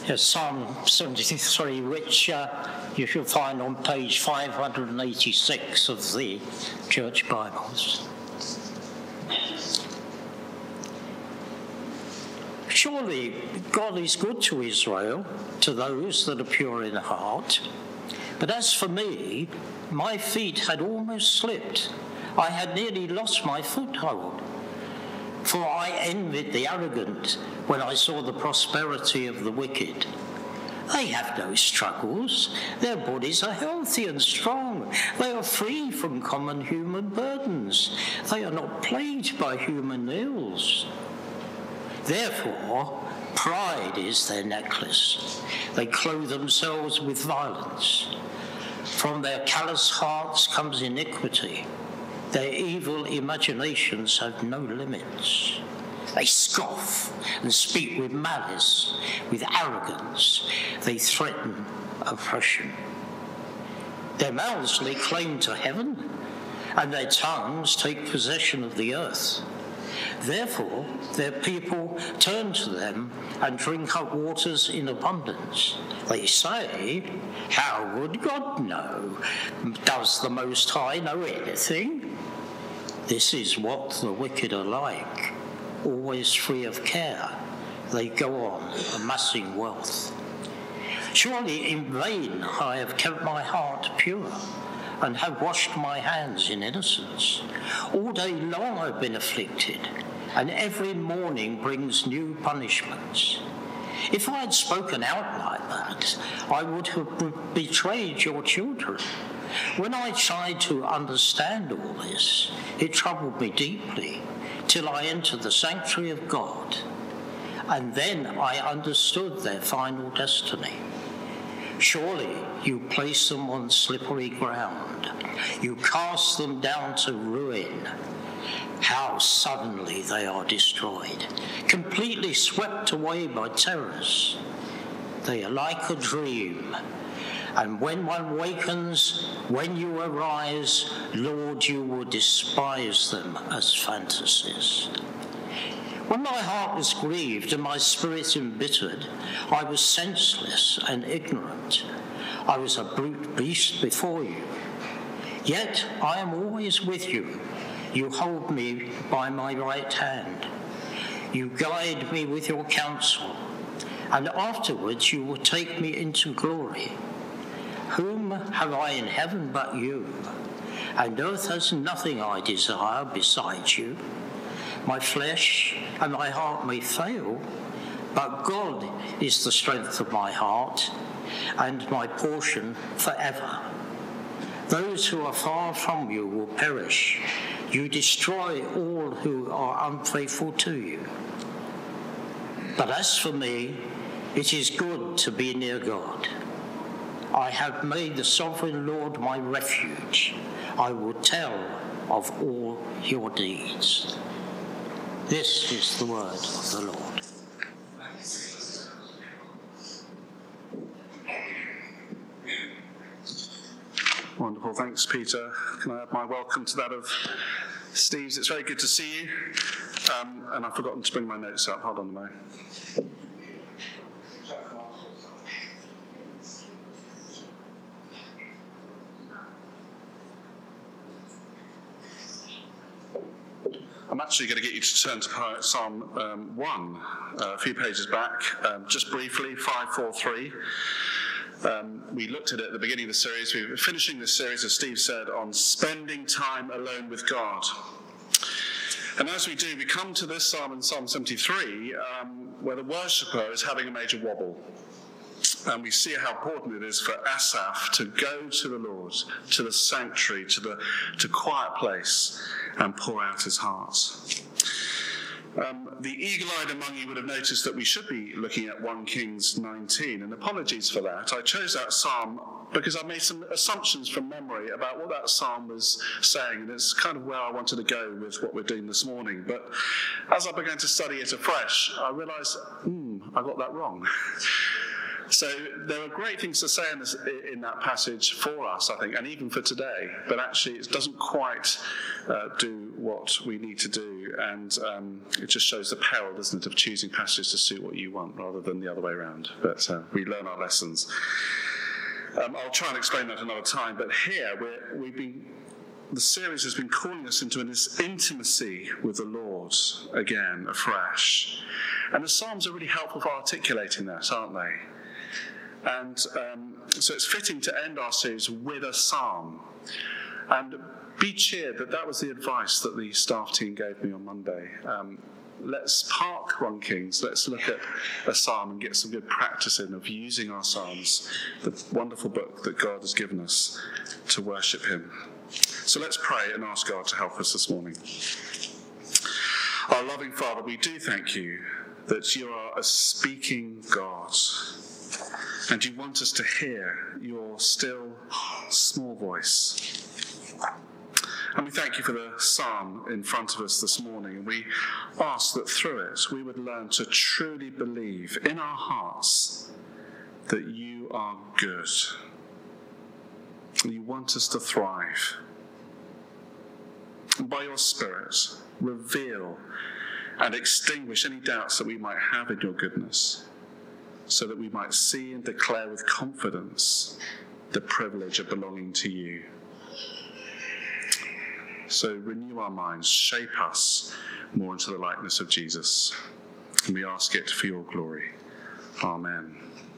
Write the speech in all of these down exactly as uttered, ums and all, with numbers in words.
Yes, Psalm seventy-three, which uh, you shall find on page five hundred eighty-six of the Church Bibles. Surely God is good to Israel, to those that are pure in heart. But as for me, my feet had almost slipped. I had nearly lost my foothold. For I envied the arrogant when I saw the prosperity of the wicked. They have no struggles. Their bodies are healthy and strong. They are free from common human burdens. They are not plagued by human ills. Therefore, pride is their necklace. They clothe themselves with violence. From their callous hearts comes iniquity. Their evil imaginations have no limits. They scoff and speak with malice, with arrogance. They threaten oppression. Their mouths lay claim to heaven, and their tongues take possession of the earth. Therefore, their people turn to them and drink up waters in abundance. They say, how would God know? Does the Most High know anything? This is what the wicked are like, always free of care. They go on amassing wealth. Surely in vain I have kept my heart pure and have washed my hands in innocence. All day long I've been afflicted, and every morning brings new punishments. If I had spoken out like that, I would have betrayed your children. When I tried to understand all this, it troubled me deeply, till I entered the sanctuary of God, and then I understood their final destiny. Surely you place them on slippery ground. You cast them down to ruin. How suddenly they are destroyed, completely swept away by terrors. They are like a dream. And when one wakens, when you arise, Lord, you will despise them as fantasies. When my heart was grieved and my spirit embittered, I was senseless and ignorant. I was a brute beast before you. Yet I am always with you. You hold me by my right hand. You guide me with your counsel, and afterwards you will take me into glory. Whom have I in heaven but you? And earth has nothing I desire besides you. My flesh and my heart may fail, but God is the strength of my heart and my portion forever. Those who are far from you will perish. You destroy all who are unfaithful to you. But as for me, it is good to be near God. I have made the sovereign Lord my refuge. I will tell of all your deeds. This is the word of the Lord. Wonderful. Thanks, Peter. Can I add my welcome to that of Steve's? It's very good to see you. Um, and I've forgotten to bring my notes up. Hold on a moment. I'm actually going to get you to turn to Psalm um, one, uh, a few pages back, um, just briefly, five forty-three. Um, we looked at it at the beginning of the series. We were finishing this series, as Steve said, on spending time alone with God. And as we do, we come to this psalm in Psalm seventy-three, um, where the worshipper is having a major wobble. And we see how important it is for Asaph to go to the Lord, to the sanctuary, to the to quiet place, and pour out his heart. Um, the eagle-eyed among you would have noticed that we should be looking at First Kings nineteen, and apologies for that. I chose that psalm because I made some assumptions from memory about what that psalm was saying, and it's kind of where I wanted to go with what we're doing this morning. But as I began to study it afresh, I realised, hmm, I got that wrong. So there are great things to say in, this, in that passage for us, I think, and even for today, but actually it doesn't quite uh, do what we need to do. And um, it just shows the peril, doesn't it, of choosing passages to suit what you want rather than the other way around. But uh, we learn our lessons. Um, I'll try and explain that another time. But here, we're, we've been, the series has been calling us into this intimacy with the Lord again, afresh. And the Psalms are really helpful for articulating that, aren't they? And um, so it's fitting to end our series with a psalm. And be cheered that that was the advice that the staff team gave me on Monday. Um, let's park First Kings, let's look at a psalm and get some good practice in of using our psalms, the wonderful book that God has given us to worship him. So let's pray and ask God to help us this morning. Our loving Father, we do thank you that you are a speaking God. And you want us to hear your still, small voice. And we thank you for the psalm in front of us this morning. We ask that through it we would learn to truly believe in our hearts that you are good. You want us to thrive. And by your Spirit, reveal and extinguish any doubts that we might have in your goodness, so that we might see and declare with confidence the privilege of belonging to you. So renew our minds, shape us more into the likeness of Jesus. And we ask it for your glory. Amen.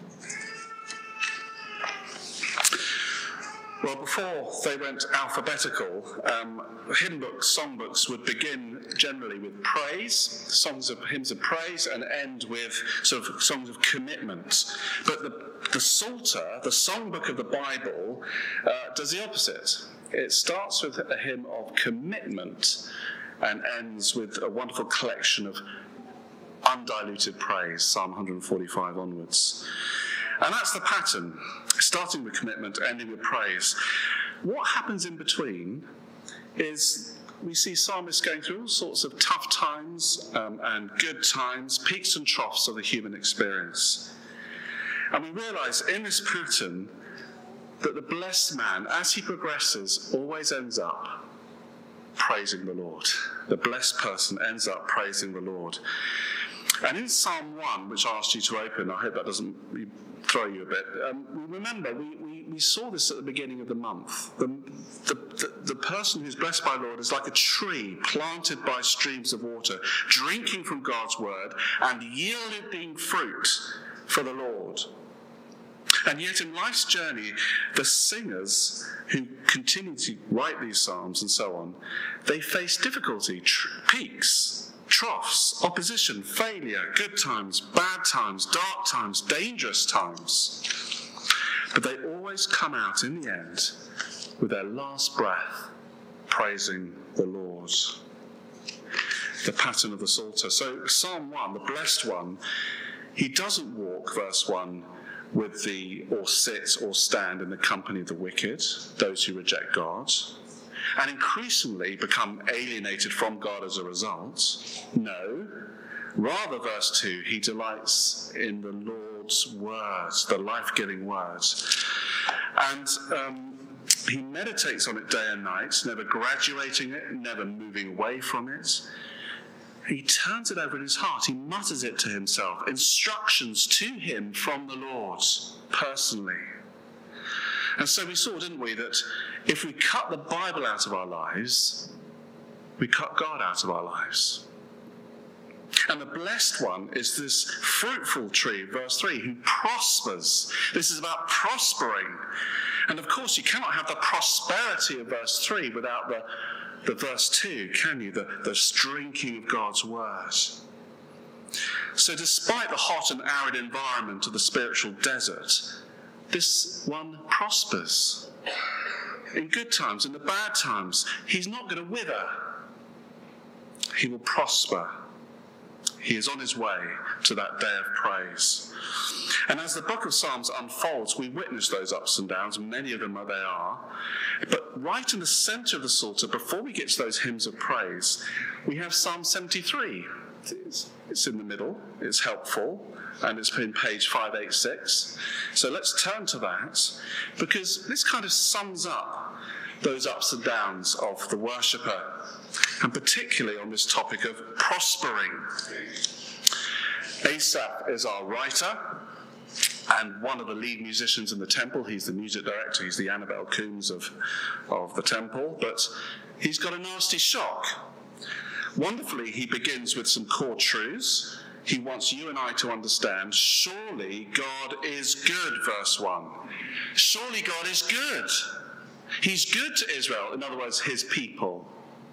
Well, before they went alphabetical, um, hymn books, songbooks would begin generally with praise, songs of hymns of praise, and end with sort of songs of commitment. But the, the Psalter, the songbook of the Bible, uh, does the opposite. It starts with a hymn of commitment and ends with a wonderful collection of undiluted praise, Psalm one forty-five onwards. And that's the pattern, starting with commitment, ending with praise. What happens in between is we see psalmists going through all sorts of tough times um, and good times, peaks and troughs of the human experience. And we realise in this pattern that the blessed man, as he progresses, always ends up praising the Lord. The blessed person ends up praising the Lord. And in Psalm one, which I asked you to open, I hope that doesn't throw you a bit, um, remember, we, we, we saw this at the beginning of the month. The, the, the, the person who's blessed by the Lord is like a tree planted by streams of water, drinking from God's word and yielding fruit for the Lord. And yet in life's journey, the singers who continue to write these psalms and so on, they face difficulty, tr- peaks, troughs, opposition, failure, good times, bad times, dark times, dangerous times. But they always come out in the end with their last breath praising the Lord. The pattern of the Psalter. So Psalm one, the blessed one, he doesn't walk, verse one, with the, or sit or stand in the company of the wicked, those who reject God, and increasingly become alienated from God as a result. No, rather, verse two, he delights in the Lord's words, the life-giving words. And um, he meditates on it day and night, never graduating it, never moving away from it. He turns it over in his heart. He mutters it to himself, instructions to him from the Lord personally. And so we saw, didn't we, that if we cut the Bible out of our lives, we cut God out of our lives. And the blessed one is this fruitful tree, verse three, who prospers. This is about prospering. And of course, you cannot have the prosperity of verse three without the The verse two, can you? The, the drinking of God's word. So despite the hot and arid environment of the spiritual desert, this one prospers. In good times, in the bad times, he's not going to wither. He will prosper. He is on his way to that day of praise. And as the book of Psalms unfolds, we witness those ups and downs, many of them they are. But right in the centre of the Psalter, before we get to those hymns of praise, we have Psalm seventy-three. It's, it's in the middle, it's helpful, and it's in page five eighty-six. So let's turn to that, because this kind of sums up those ups and downs of the worshipper, and particularly on this topic of prospering. Asaph is our writer and one of the lead musicians in the temple. He's the music director. He's the Annabelle Coombs of, of the temple. But he's got a nasty shock. Wonderfully, he begins with some core truths. He wants you and I to understand, surely God is good, verse one. Surely God is good. He's good to Israel, in other words, his people.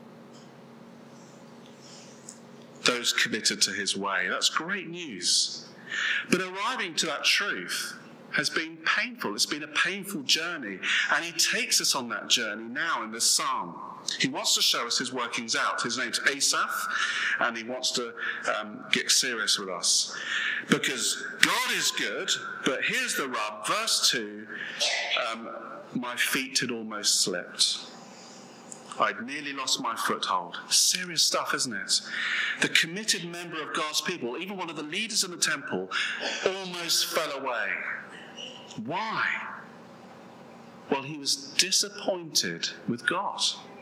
Those committed to his way. That's great news. But arriving to that truth has been painful. It's been a painful journey. And he takes us on that journey now in this psalm. He wants to show us his workings out. His name's Asaph, and he wants to um, get serious with us. Because God is good, but here's the rub. Verse two, um, my feet had almost slipped. I'd nearly lost my foothold. Serious stuff, isn't it? The committed member of God's people, even one of the leaders in the temple, almost fell away. Why? Well, he was disappointed with God.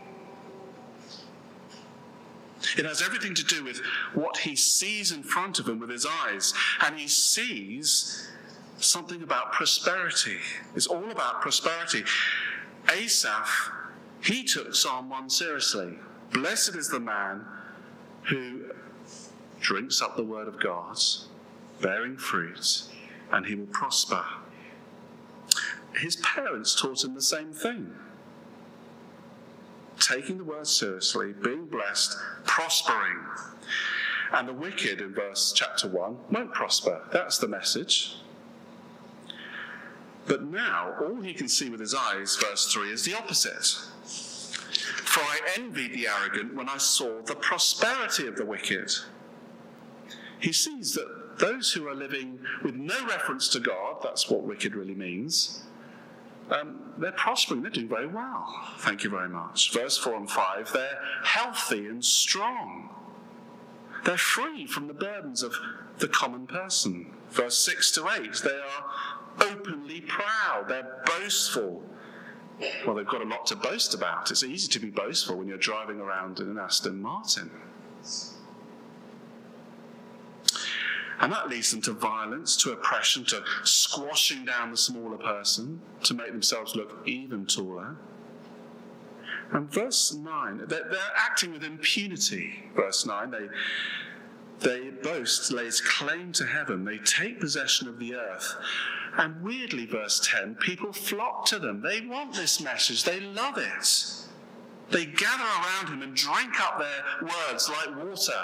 It has everything to do with what he sees in front of him with his eyes. And he sees something about prosperity. It's all about prosperity. Asaph, he took Psalm one seriously. Blessed is the man who drinks up the word of God, bearing fruit, and he will prosper. His parents taught him the same thing. Taking the word seriously, being blessed, prospering. And the wicked, in verse chapter one, won't prosper. That's the message. But now, all he can see with his eyes, verse three, is the opposite. For I envied the arrogant when I saw the prosperity of the wicked. He sees that those who are living with no reference to God, that's what wicked really means, um, they're prospering, they're doing very well. Thank you very much. Verse four and five, they're healthy and strong. They're free from the burdens of the common person. Verse six to eight, they are openly proud, they're boastful. Well, they've got a lot to boast about. It's easy to be boastful when you're driving around in an Aston Martin. And that leads them to violence, to oppression, to squashing down the smaller person, to make themselves look even taller. And verse nine, they're, they're acting with impunity. Verse nine, they, they boast, lays claim to heaven. They take possession of the earth. And weirdly, verse ten, people flock to them. They want this message. They love it. They gather around him and drink up their words like water.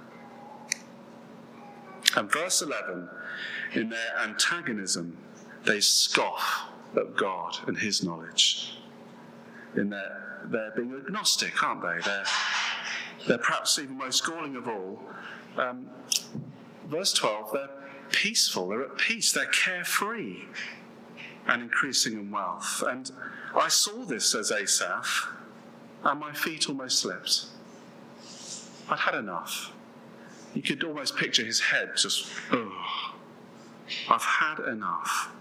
And verse eleven, in their antagonism, they scoff at God and his knowledge. In their, they're being agnostic, aren't they? They're, they're perhaps even most galling of all. Um, verse twelve, they're peaceful, they're at peace, they're carefree and increasing in wealth. And I saw this, says Asaph, and my feet almost slipped. I'd had enough. You could almost picture his head just, oh, I've had enough.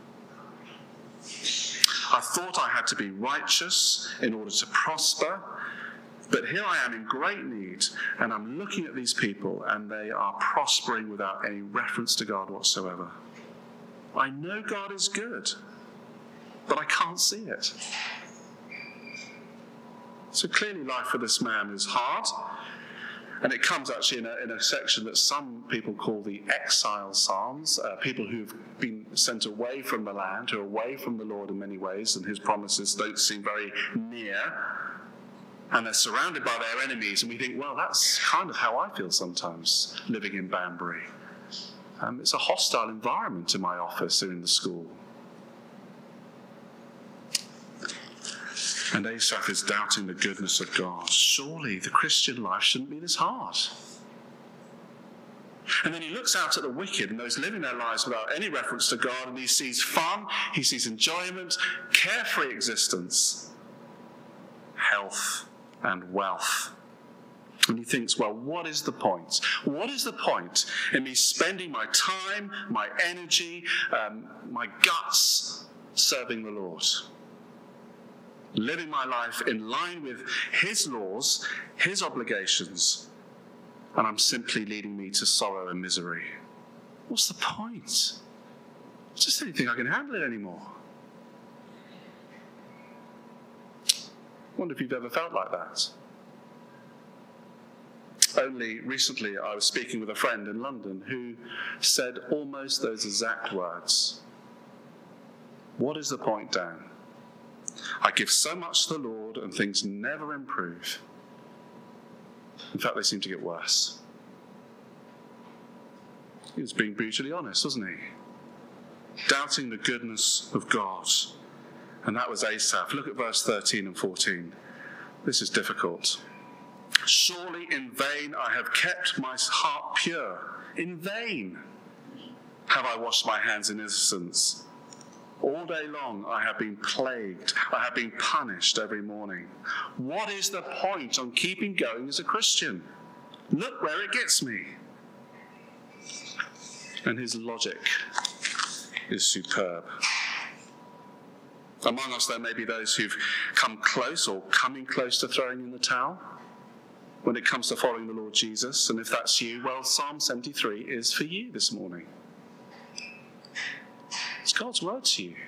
I thought I had to be righteous in order to prosper, but here I am in great need, and I'm looking at these people, and they are prospering without any reference to God whatsoever. I know God is good, but I can't see it. So clearly life for this man is hard. And it comes actually in a, in a section that some people call the exile psalms, uh, people who've been sent away from the land, who are away from the Lord in many ways, and his promises don't seem very near. And they're surrounded by their enemies, and we think, well, that's kind of how I feel sometimes living in Banbury. Um, it's a hostile environment in my office or in the school. And Asaph is doubting the goodness of God. Surely the Christian life shouldn't be this hard. And then he looks out at the wicked and those living their lives without any reference to God, and he sees fun, he sees enjoyment, carefree existence, health and wealth. And he thinks, well, what is the point? What is the point in me spending my time, my energy, um, my guts serving the Lord? living my life in line with his laws, his obligations, and I'm simply leading me to sorrow and misery. What's the point? I just don't think I can handle it anymore. I wonder if you've ever felt like that. Only recently I was speaking with a friend in London who said almost those exact words. What is the point, Dan? I give so much to the Lord and things never improve. In fact, they seem to get worse. He was being brutally honest, wasn't he? Doubting the goodness of God. And that was Asaph. Look at verse thirteen and fourteen. This is difficult. Surely in vain I have kept my heart pure. In vain have I washed my hands in innocence. All day long I have been plagued. I have been punished every morning. What is the point on keeping going as a Christian? Look where it gets me. And his logic is superb. Among us there may be those who've come close or coming close to throwing in the towel when it comes to following the Lord Jesus. And if that's you, well, Psalm seventy-three is for you this morning. It's God's word to you.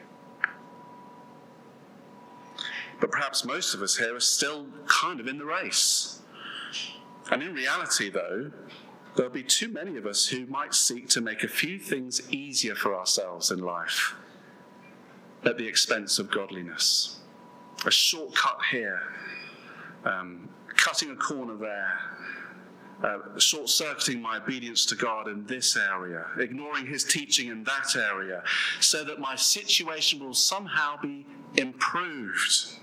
But perhaps most of us here are still kind of in the race. And in reality, though, there'll be too many of us who might seek to make a few things easier for ourselves in life at the expense of godliness. A shortcut here, um, cutting a corner there, uh, short-circuiting my obedience to God in this area, ignoring his teaching in that area, so that my situation will somehow be improved.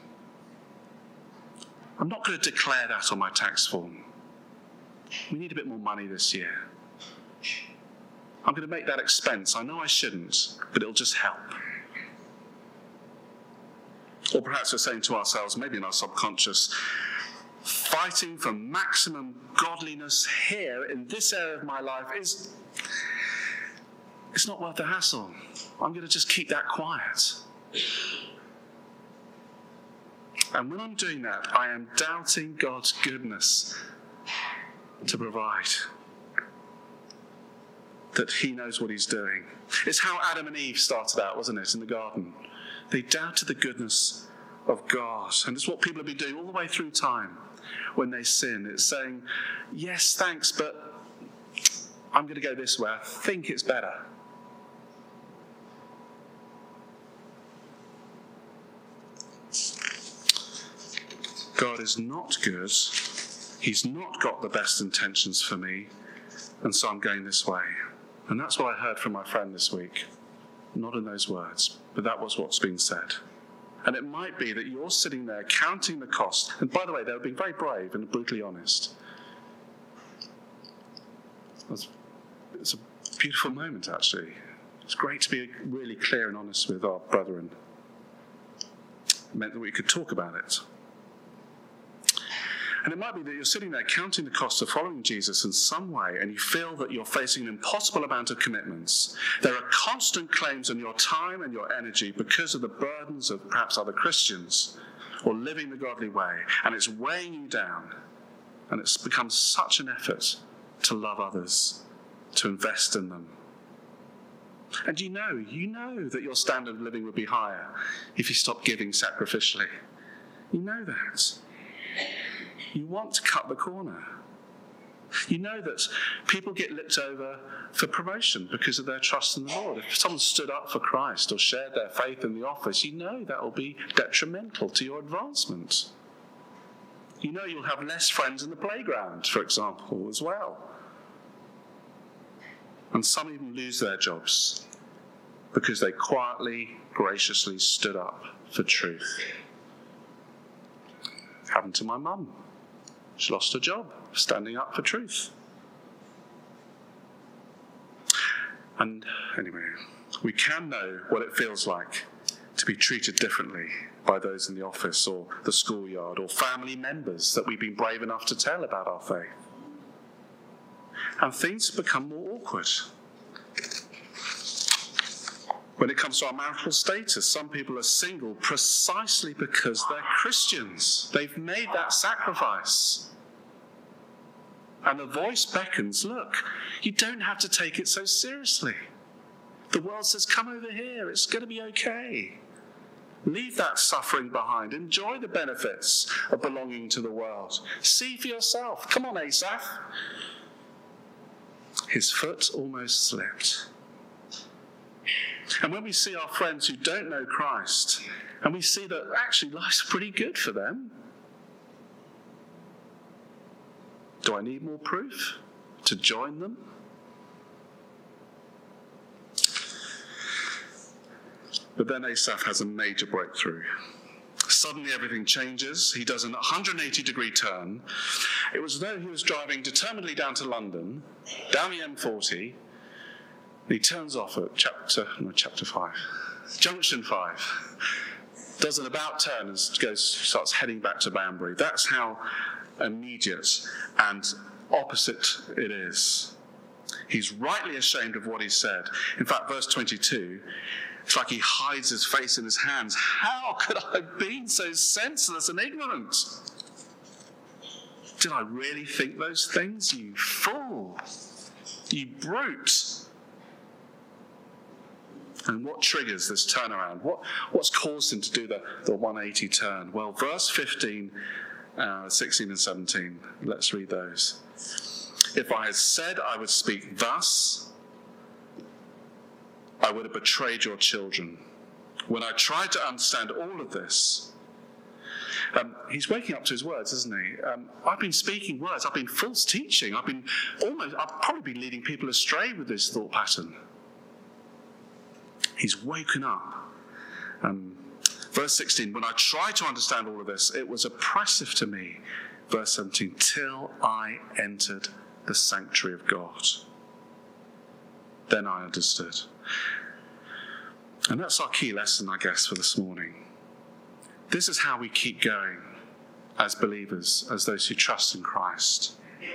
I'm not going to declare that on my tax form. We need a bit more money this year. I'm going to make that expense. I know I shouldn't, but it'll just help. Or perhaps we're saying to ourselves, maybe in our subconscious, fighting for maximum godliness here in this area of my life is, it's not worth the hassle. I'm going to just keep that quiet. And when I'm doing that, I am doubting God's goodness to provide. That he knows what he's doing. It's how Adam and Eve started out, wasn't it, in the garden? They doubted the goodness of God. And it's what people have been doing all the way through time when they sin. It's saying, yes, thanks, but I'm going to go this way. I think it's better. God is not good. He's not got the best intentions for me. And so I'm going this way. And that's what I heard from my friend this week. Not in those words, but that was what's being said. And it might be that you're sitting there counting the cost. And by the way, they were being very brave and brutally honest. It's a beautiful moment, actually. It's great to be really clear and honest with our brethren. It meant that we could talk about it. And it might be that you're sitting there counting the cost of following Jesus in some way, and you feel that you're facing an impossible amount of commitments. There are constant claims on your time and your energy because of the burdens of perhaps other Christians or living the godly way, and it's weighing you down. And it's become such an effort to love others, to invest in them. And you know, you know that your standard of living would be higher if you stopped giving sacrificially. You know that. You want to cut the corner. You know that people get looked over for promotion because of their trust in the Lord. If someone stood up for Christ or shared their faith in the office, you know that will be detrimental to your advancement. You know you'll have less friends in the playground, for example, as well. And some even lose their jobs because they quietly, graciously stood up for truth. Happened to my mum. She lost her job, standing up for truth. And anyway, we can know what it feels like to be treated differently by those in the office or the schoolyard or family members that we've been brave enough to tell about our faith. And things become more awkward. When it comes to our marital status, some people are single precisely because they're Christians. They've made that sacrifice. And the voice beckons, look, you don't have to take it so seriously. The world says, come over here, it's going to be okay. Leave that suffering behind. Enjoy the benefits of belonging to the world. See for yourself. Come on, Asaph. His foot almost slipped. And when we see our friends who don't know Christ, and we see that actually life's pretty good for them, do I need more proof to join them? But then Asaph has a major breakthrough. Suddenly everything changes. He does an one hundred eighty degree turn. It was as though he was driving determinedly down to London, down the M forty. He turns off at chapter, no, chapter five, junction five. Does an about turn and goes, starts heading back to Banbury. That's how immediate and opposite it is. He's rightly ashamed of what he said. In fact, verse twenty-two, it's like he hides his face in his hands. How could I have been so senseless and ignorant? Did I really think those things? You fool! You brute! And what triggers this turnaround? What, what's caused him to do the, the one eighty turn? Well, verse fifteen, uh, sixteen and seventeen. Let's read those. If I had said I would speak thus, I would have betrayed your children. When I tried to understand all of this, um, he's waking up to his words, isn't he? Um, I've been speaking words. I've been false teaching. I've been almost, I've probably been leading people astray with this thought pattern. He's woken up. Um, verse sixteen, when I tried to understand all of this, it was oppressive to me. Verse seventeen, till I entered the sanctuary of God. Then I understood. And that's our key lesson, I guess, for this morning. This is how we keep going as believers, as those who trust in Christ.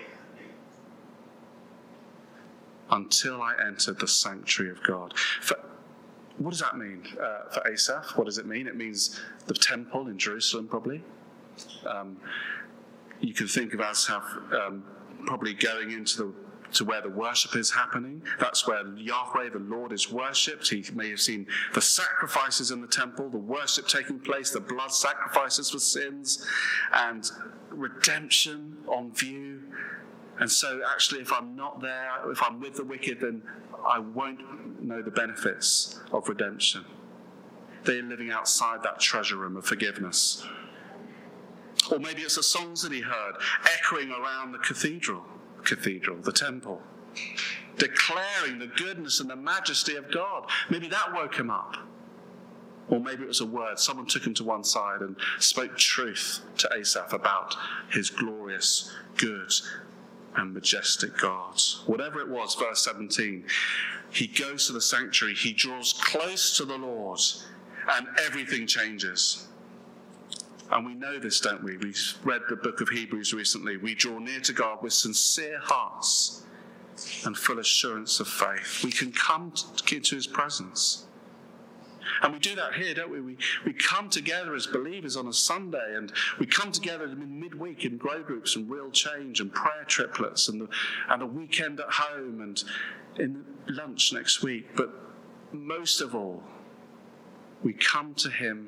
Until I entered the sanctuary of God. For, what does that mean uh, for Asaph? What does it mean? It means the temple in Jerusalem, probably. Um, you can think of Asaph um, probably going into the to where the worship is happening. That's where Yahweh, the Lord, is worshipped. He may have seen the sacrifices in the temple, the worship taking place, the blood sacrifices for sins, and redemption on view. And so actually, if I'm not there, if I'm with the wicked, then I won't know the benefits of redemption. They're living outside that treasure room of forgiveness. Or maybe it's the songs that he heard echoing around the cathedral, cathedral, the temple, declaring the goodness and the majesty of God. Maybe that woke him up. Or maybe it was a word. Someone took him to one side and spoke truth to Asaph about his glorious, good, and majestic God. Whatever it was, verse seventeen, he goes to the sanctuary, he draws close to the Lord, and everything changes. And we know this, don't we? We've read the book of Hebrews recently. We draw near to God with sincere hearts and full assurance of faith. We can come to his presence. And we do that here, don't we? We we come together as believers on a Sunday, and we come together in midweek in grow groups and real change and prayer triplets and, the, and a weekend at home and in lunch next week. But most of all, we come to him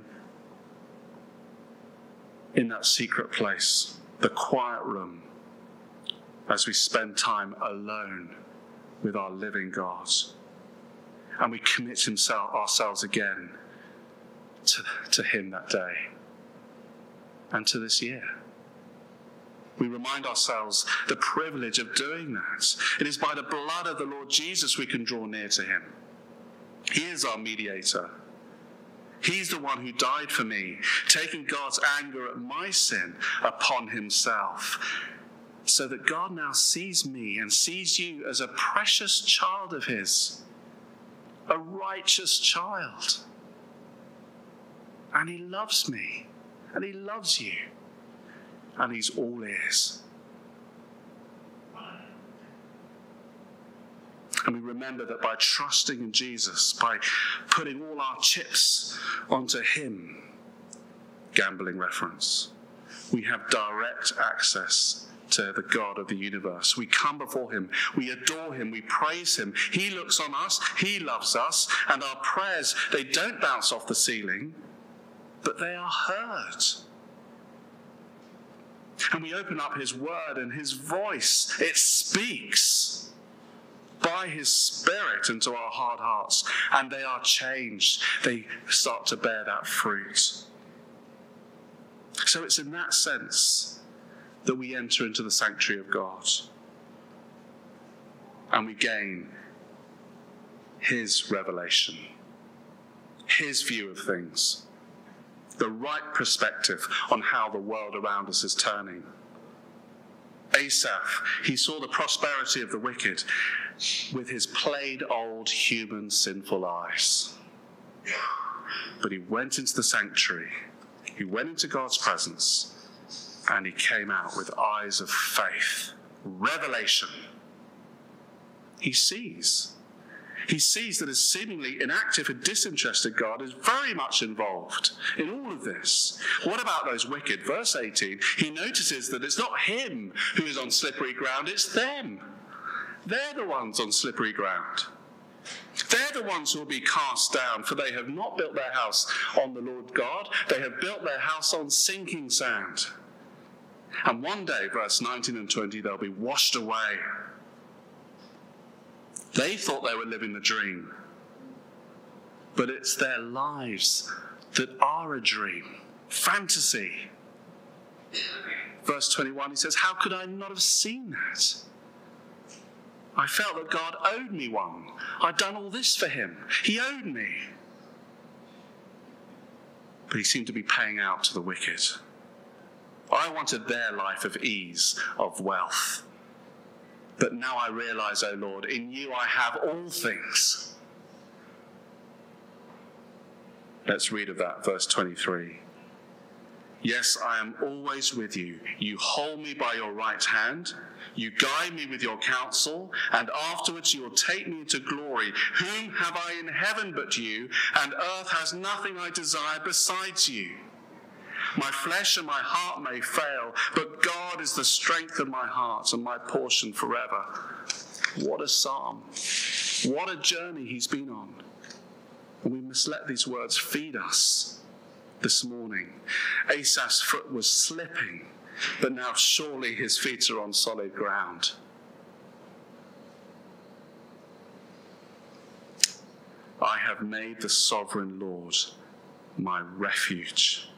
in that secret place, the quiet room, as we spend time alone with our living God. And we commit himself, ourselves again to, to him that day and to this year. We remind ourselves the privilege of doing that. It is by the blood of the Lord Jesus we can draw near to him. He is our mediator. He's the one who died for me, taking God's anger at my sin upon himself, so that God now sees me and sees you as a precious child of his, a righteous child. And he loves me, and he loves you, and he's all ears. And we remember that by trusting in Jesus, by putting all our chips onto him, gambling reference, we have direct access to the God of the universe. We come before him, we adore him, we praise him. He looks on us, he loves us, and our prayers, they don't bounce off the ceiling, but they are heard. And we open up his word, and his voice, it speaks by his Spirit into our hard hearts, and they are changed. They start to bear that fruit. So it's in that sense that we enter into the sanctuary of God, and we gain his revelation, his view of things, the right perspective on how the world around us is turning. Asaph, he saw the prosperity of the wicked with his plain old human sinful eyes. But he went into the sanctuary, he went into God's presence, and he came out with eyes of faith, revelation. He sees. He sees that his seemingly inactive and disinterested God is very much involved in all of this. What about those wicked? Verse eighteen, he notices that it's not him who is on slippery ground, it's them. They're the ones on slippery ground. They're the ones who will be cast down, for they have not built their house on the Lord God, they have built their house on sinking sand. And one day, verse nineteen and twenty, they'll be washed away. They thought they were living the dream, but it's their lives that are a dream, fantasy. Verse twenty-one, he says, how could I not have seen that? I felt that God owed me one. I'd done all this for him. He owed me. But he seemed to be paying out to the wicked. I wanted their life of ease, of wealth. But now I realize, O Lord, in you I have all things. Let's read of that, verse twenty-three. Yes, I am always with you. You hold me by your right hand. You guide me with your counsel, and afterwards you will take me into glory. Whom have I in heaven but you? And earth has nothing I desire besides you. My flesh and my heart may fail, but God is the strength of my heart and my portion forever. What a psalm. What a journey he's been on. And we must let these words feed us this morning. Asaph's foot was slipping, but now surely his feet are on solid ground. I have made the sovereign Lord my refuge.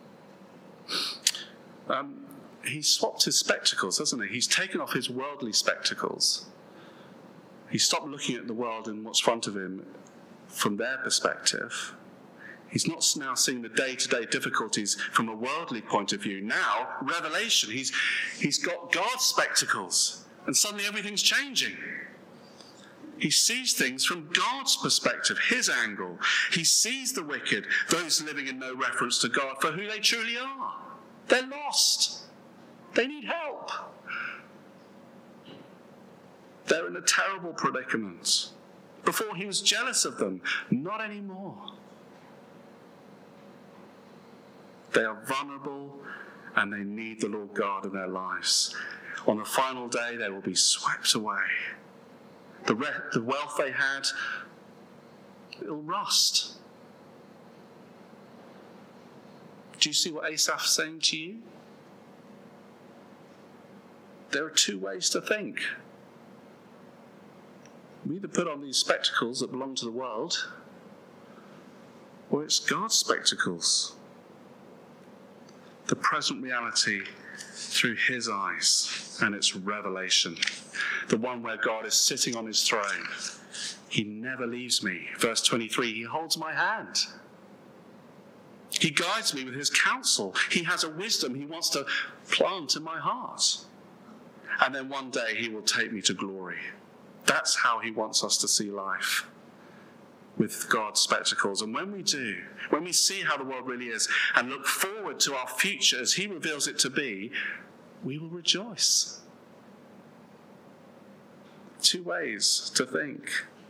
Um, he swapped his spectacles, hasn't he? He's taken off his worldly spectacles. He stopped looking at the world and what's in front of him from their perspective. He's not now seeing the day-to-day difficulties from a worldly point of view. Now, revelation. He's, he's got God's spectacles, and suddenly everything's changing. He sees things from God's perspective, his angle. He sees the wicked, those living in no reference to God, for who they truly are. They're lost. They need help. They're in a terrible predicament. Before he was jealous of them, not anymore. They are vulnerable and they need the Lord God in their lives. On the final day, they will be swept away. The, re- the wealth they had, it'll rust. Do you see what Asaph's saying to you? There are two ways to think. We either put on these spectacles that belong to the world, or it's God's spectacles. The present reality through his eyes and its revelation. The one where God is sitting on his throne. He never leaves me. Verse twenty-three, he holds my hand. He guides me with his counsel. He has a wisdom he wants to plant in my heart. And then one day he will take me to glory. That's how he wants us to see life, with God's spectacles. And when we do, when we see how the world really is and look forward to our future as he reveals it to be, we will rejoice. two ways to think.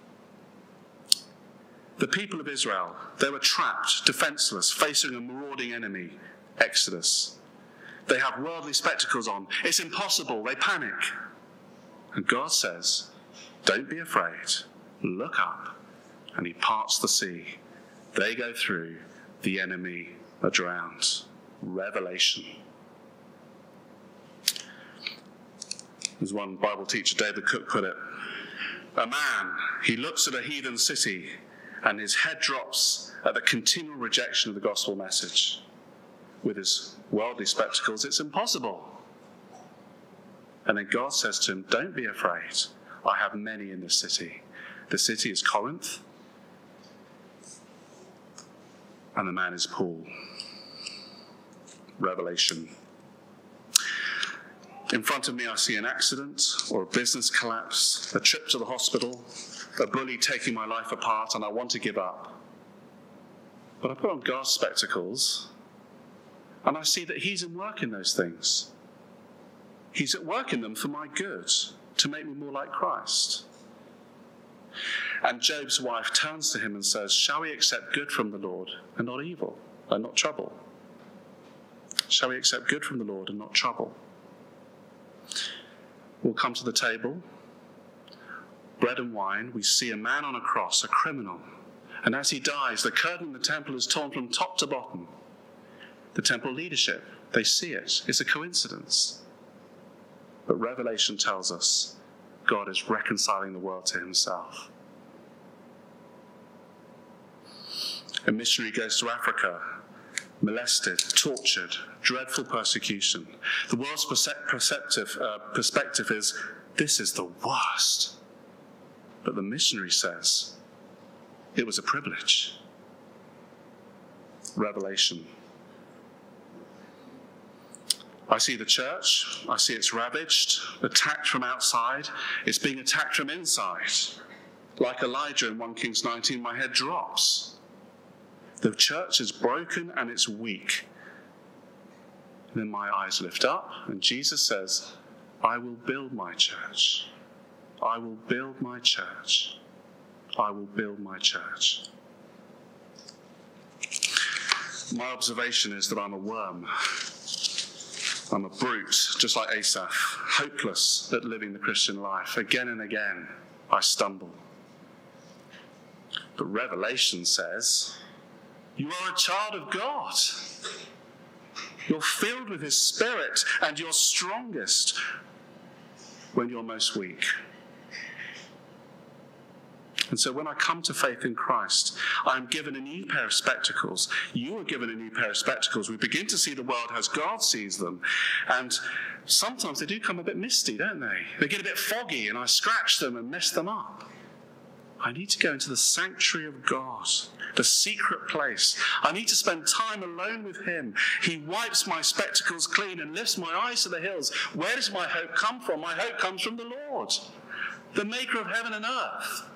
The people of Israel, they were trapped, defenseless, facing a marauding enemy, Exodus. They have worldly spectacles on. It's impossible. They panic. And God says, don't be afraid. Look up. And he parts the sea. They go through. The enemy are drowned. Revelation. As one Bible teacher, David Cook, put it, a man, he looks at a heathen city and his head drops at the continual rejection of the gospel message. With his worldly spectacles, it's impossible. And then God says to him, don't be afraid. I have many in this city. The city is Corinth, and the man is Paul. Revelation. In front of me, I see an accident or a business collapse, a trip to the hospital, a bully taking my life apart, and I want to give up. But I put on God's spectacles, and I see that he's at work in those things. He's at work in them for my good, to make me more like Christ. And Job's wife turns to him and says, shall we accept good from the Lord and not evil, and not trouble? Shall we accept good from the Lord and not trouble? We'll come to the table, bread and wine. We see a man on a cross, a criminal. And as he dies, the curtain in the temple is torn from top to bottom. The temple leadership, they see it. It's a coincidence. But Revelation tells us God is reconciling the world to himself. A missionary goes to Africa, molested, tortured, dreadful persecution. The world's perceptive, uh, perspective is, this is the worst. But the missionary says, it was a privilege. Revelation. I see the church, I see it's ravaged, attacked from outside, it's being attacked from inside. Like Elijah in First Kings nineteen, my head drops. The church is broken and it's weak. And then my eyes lift up and Jesus says, I will build my church. I will build my church. I will build my church. My observation is that I'm a worm. I'm a brute, just like Asaph, hopeless at living the Christian life. Again and again, I stumble. But Revelation says, you are a child of God. You're filled with his Spirit, and you're strongest when you're most weak. And so when I come to faith in Christ, I'm given a new pair of spectacles. You are given a new pair of spectacles. We begin to see the world as God sees them. And sometimes they do come a bit misty, don't they? They get a bit foggy, and I scratch them and mess them up. I need to go into the sanctuary of God, the secret place. I need to spend time alone with him. He wipes my spectacles clean and lifts my eyes to the hills. Where does my hope come from? My hope comes from the Lord, the maker of heaven and earth.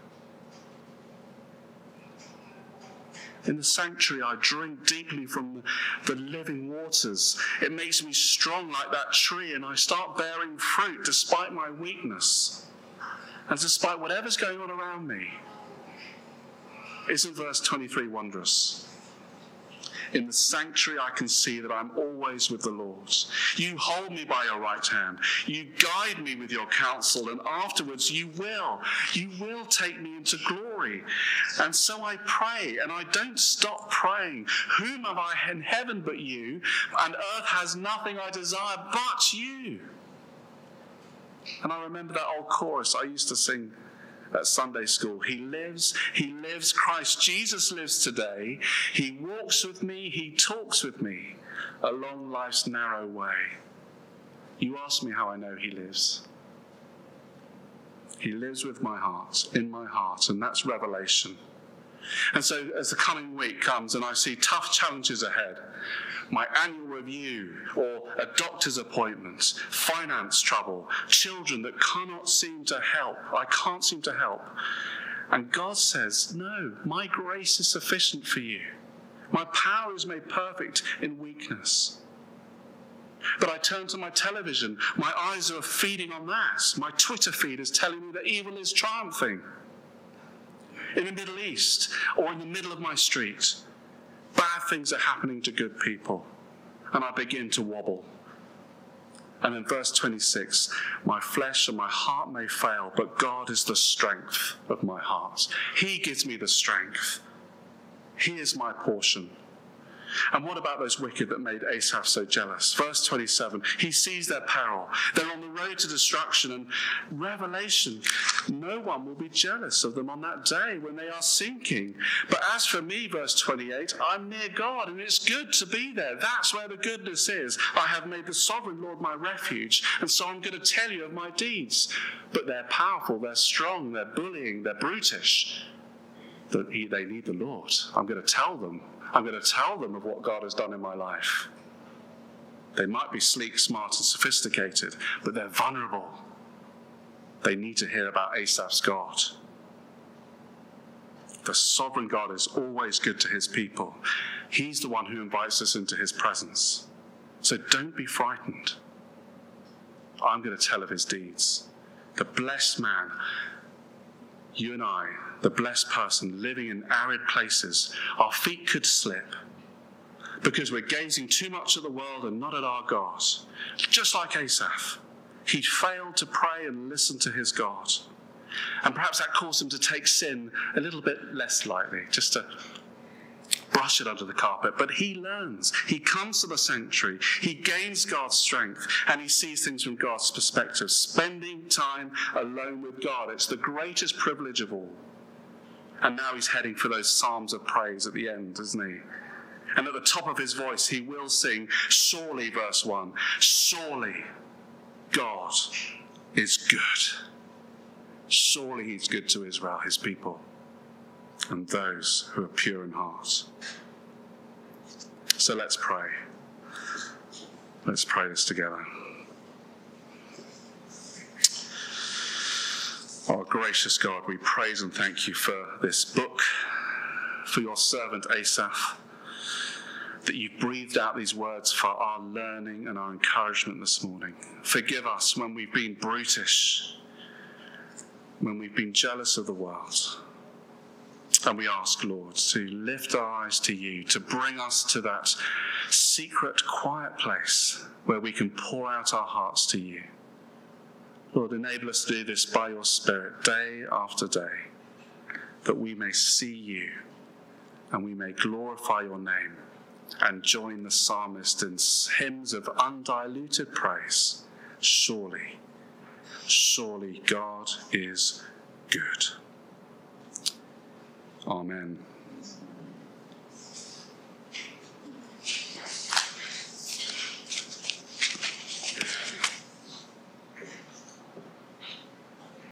In the sanctuary, I drink deeply from the living waters. It makes me strong like that tree, and I start bearing fruit despite my weakness and despite whatever's going on around me. Isn't verse twenty-three wondrous? In the sanctuary, I can see that I'm always with the Lord. You hold me by your right hand. You guide me with your counsel, and afterwards you will. You will take me into glory. And so I pray, and I don't stop praying. Whom have I in heaven but you? And earth has nothing I desire but you. And I remember that old chorus I used to sing at Sunday school. He lives, he lives, Christ Jesus lives today. He walks with me, he talks with me along life's narrow way. You ask me how I know he lives. He lives with my heart, in my heart, and that's Revelation. And so as the coming week comes and I see tough challenges ahead, my annual review or a doctor's appointment, finance trouble, children that cannot seem to help, I can't seem to help. And God says, no, my grace is sufficient for you. My power is made perfect in weakness. But I turn to my television, my eyes are feeding on that. My Twitter feed is telling me that evil is triumphing. In the Middle East or in the middle of my street, bad things are happening to good people. And I begin to wobble. And in verse twenty-six, my flesh and my heart may fail, but God is the strength of my heart. He gives me the strength. He is my portion. And what about those wicked that made Asaph so jealous? Verse twenty-seven, he sees their peril. They're on the road to destruction, and revelation, no one will be jealous of them on that day when they are sinking. But as for me, verse twenty-eight, I'm near God, and it's good to be there. That's where the goodness is. I have made the sovereign Lord my refuge, and so I'm going to tell you of my deeds. But they're powerful, they're strong, they're bullying, they're brutish. They need the Lord. I'm going to tell them. I'm going to tell them of what God has done in my life. They might be sleek, smart, and sophisticated, but they're vulnerable. They need to hear about Asaph's God. The sovereign God is always good to his people. He's the one who invites us into his presence. So don't be frightened. I'm going to tell of his deeds. The blessed man, you and I, the blessed person living in arid places, our feet could slip because we're gazing too much at the world and not at our God. Just like Asaph, he failed to pray and listen to his God. And perhaps that caused him to take sin a little bit less lightly, just to brush it under the carpet. But he learns. He comes to the sanctuary. He gains God's strength, and he sees things from God's perspective. Spending time alone with God, it's the greatest privilege of all. And now he's heading for those psalms of praise at the end, isn't he? And at the top of his voice, he will sing, surely, verse one, surely God is good. Surely he's good to Israel, his people, and those who are pure in heart. So let's pray. Let's pray this together. Our gracious God, we praise and thank you for this book, for your servant Asaph, that you breathed out these words for our learning and our encouragement this morning. Forgive us when we've been brutish, when we've been jealous of the world. And we ask, Lord, to lift our eyes to you, to bring us to that secret, quiet place where we can pour out our hearts to you. Lord, enable us to do this by your Spirit, day after day, that we may see you and we may glorify your name and join the psalmist in hymns of undiluted praise. Surely, surely God is good. Amen.